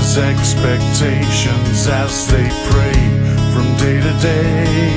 family's expectations as they pray from day to day.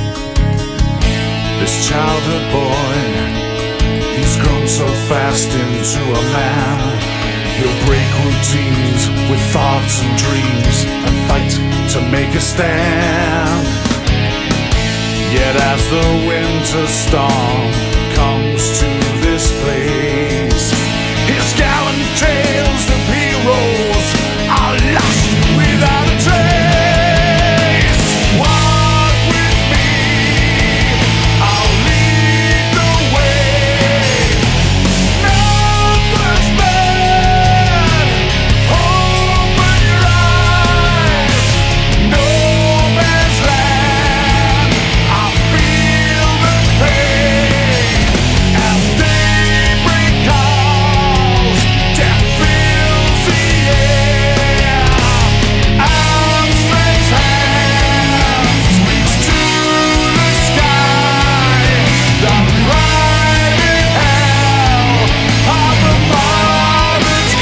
This childhood boy, he's grown so fast into a man. He'll break routines with thoughts and dreams and fight to make a stand. Yet as the winter storm comes to this place, his gallant tales of heroes are lost without a trace. Walk with me, I'll lead the way. Numbers men, open your eyes. No man's land, I feel the pain. As daybreak calls, death fills the air. Outstretched hands reach to the sky. The private hell of the mother's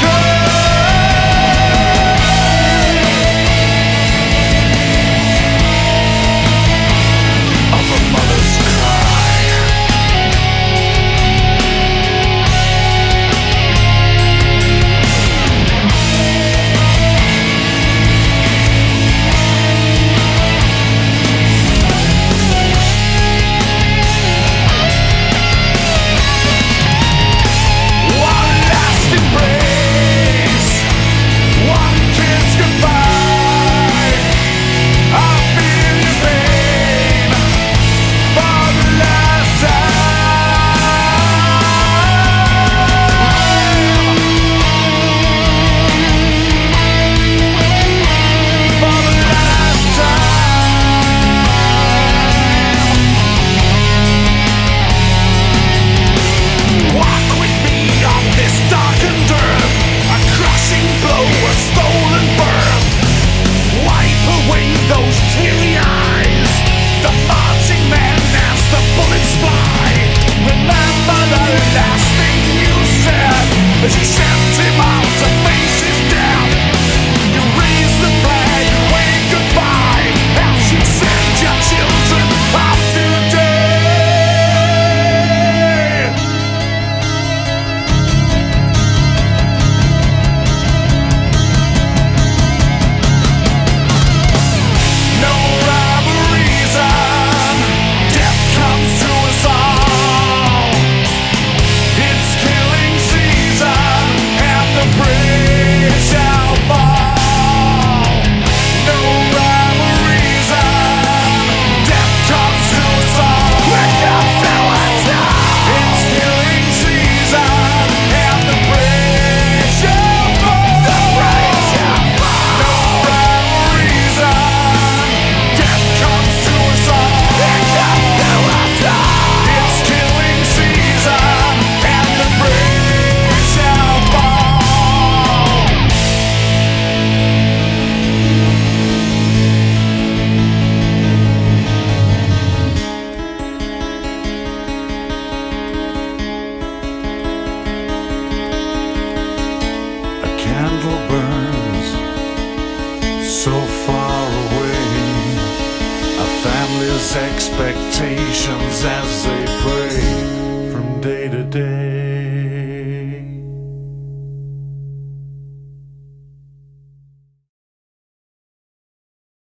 cry. One last embrace, one kiss goodbye. I feel your pain for the last time. For the last time. Walk with me on this darkened earth, a crushing blow, a stolen birth. Wipe away those teary eyes, the marching man as the bullets fly. Remember the last thing you said as you sent him out to face his death. You raised the flag and waved goodbye as you sent your children off today. No rhyme or reason, death comes to us all. It's killing season, and the brave shall fall. No rhyme or reason, death comes to us all. It comes to us all. It's killing season, and the brave shall fall. The brave shall fall. No rhyme or reason, death comes to us all. It comes to us all. It's killing season, and the brave shall fall. A candle burns so far away, a family's expectations as they pray from day to day.